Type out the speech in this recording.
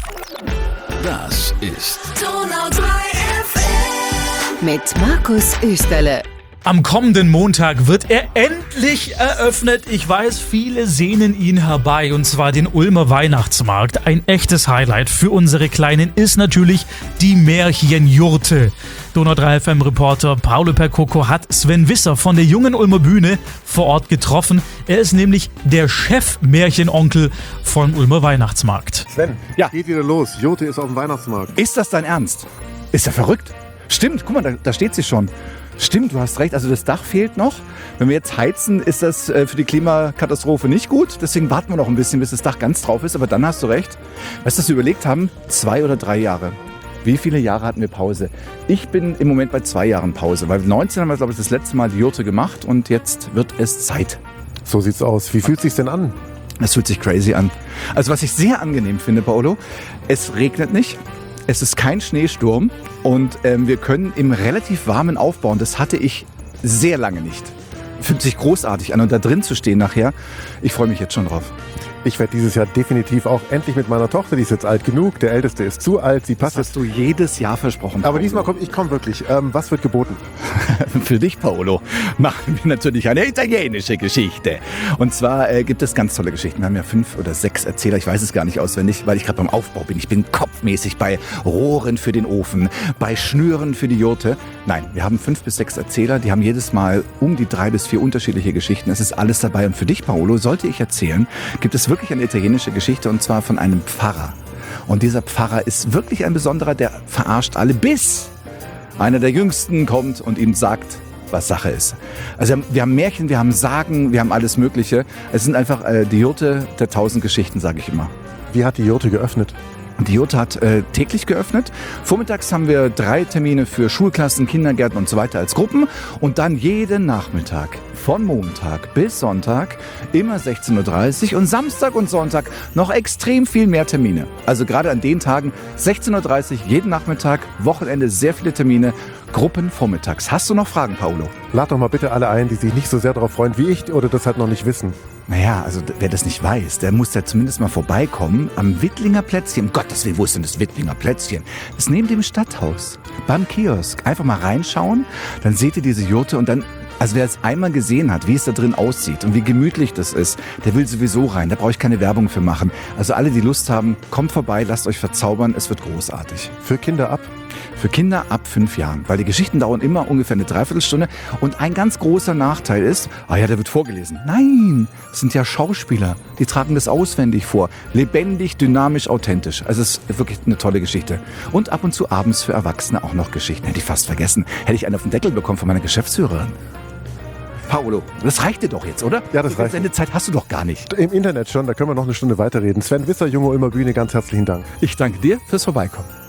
Das ist Donau 3 FM. Mit Markus Österle. Am kommenden Montag wird er endlich eröffnet. Ich weiß, viele sehnen ihn herbei, und zwar den Ulmer Weihnachtsmarkt. Ein echtes Highlight für unsere Kleinen ist natürlich die Märchenjurte. Donau 3 FM-Reporter Paolo Percoco hat Sven Visser von der Jungen Ulmer Bühne vor Ort getroffen. Er ist nämlich der Chef-Märchenonkel vom Ulmer Weihnachtsmarkt. Sven, Ja. geht wieder los. Jurte ist auf dem Weihnachtsmarkt. Ist das dein Ernst? Ist ja verrückt. Stimmt, guck mal, da steht sie schon. Stimmt, du hast recht, also das Dach fehlt noch. Wenn wir jetzt heizen, ist das für die Klimakatastrophe nicht gut. Deswegen warten wir noch ein bisschen, bis das Dach ganz drauf ist. Aber dann hast du recht. Weißt du, was wir überlegt haben? 2 oder 3 Jahre. Wie viele Jahre hatten wir Pause? Ich bin im Moment bei 2 Jahren Pause. Weil 19 haben wir, glaube ich, das letzte Mal die Jurte gemacht. Und jetzt wird es Zeit. So sieht's aus. Wie fühlt sich's denn an? Das fühlt sich crazy an. Also was ich sehr angenehm finde, Paolo, es regnet nicht. Es ist kein Schneesturm und wir können im relativ warmen aufbauen. Das hatte ich sehr lange nicht. Fühlt sich großartig an und da drin zu stehen nachher, ich freue mich jetzt schon drauf. Ich werde dieses Jahr definitiv auch endlich mit meiner Tochter, die ist jetzt alt genug, der Älteste ist zu alt, sie passt Das jetzt. hast du jedes Jahr versprochen. Aber diesmal ich komme wirklich. Was wird geboten? Für dich, Paolo, machen wir natürlich eine italienische Geschichte. Und zwar gibt es ganz tolle Geschichten. Wir haben ja 5 oder 6 Erzähler, ich weiß es gar nicht auswendig, weil ich gerade beim Aufbau bin. Ich bin kopfmäßig bei Rohren für den Ofen, bei Schnüren für die Jurte. Nein, wir haben 5 bis 6 Erzähler, die haben jedes Mal um die 3 bis 4 unterschiedliche Geschichten. Es ist alles dabei. Und für dich, Paolo, sollte ich erzählen, gibt es wirklich eine italienische Geschichte, und zwar von einem Pfarrer. Und dieser Pfarrer ist wirklich ein besonderer, der verarscht alle, bis einer der Jüngsten kommt und ihm sagt, was Sache ist. Also wir haben Märchen, wir haben Sagen, wir haben alles Mögliche. Es sind einfach die Jurte der 1000 Geschichten, sage ich immer. Wie hat die Jurte geöffnet? Die Jurte hat täglich geöffnet. Vormittags haben wir 3 Termine für Schulklassen, Kindergärten und so weiter als Gruppen. Und dann jeden Nachmittag, von Montag bis Sonntag, immer 16.30 Uhr und Samstag und Sonntag noch extrem viel mehr Termine. Also gerade an den Tagen 16.30 Uhr jeden Nachmittag, Wochenende sehr viele Termine, Gruppen vormittags. Hast du noch Fragen, Paolo? Lad doch mal bitte alle ein, die sich nicht so sehr darauf freuen wie ich oder das halt noch nicht wissen. Naja, also wer das nicht weiß, der muss ja zumindest mal vorbeikommen am Wittlinger Plätzchen. Um Gottes Willen, wo ist denn das Wittlinger Plätzchen? Das ist neben dem Stadthaus, beim Kiosk. Einfach mal reinschauen, dann seht ihr diese Jurte und dann, also wer es einmal gesehen hat, wie es da drin aussieht und wie gemütlich das ist, der will sowieso rein. Da brauche ich keine Werbung für machen. Also alle, die Lust haben, kommt vorbei, lasst euch verzaubern, es wird großartig. Für Kinder ab. Für Kinder ab 5 Jahren, weil die Geschichten dauern immer ungefähr eine Dreiviertelstunde. Und ein ganz großer Nachteil ist, der wird vorgelesen. Nein, das sind ja Schauspieler, die tragen das auswendig vor. Lebendig, dynamisch, authentisch. Also es ist wirklich eine tolle Geschichte. Und ab und zu abends für Erwachsene auch noch Geschichten. Hätte ich fast vergessen. Hätte ich einen auf den Deckel bekommen von meiner Geschäftsführerin. Paolo, das reicht dir doch jetzt, oder? Ja, das reicht. Sendezeit hast du doch gar nicht. Im Internet schon, da können wir noch eine Stunde weiterreden. Sven Visser, Junge Ulmer Bühne, ganz herzlichen Dank. Ich danke dir fürs Vorbeikommen.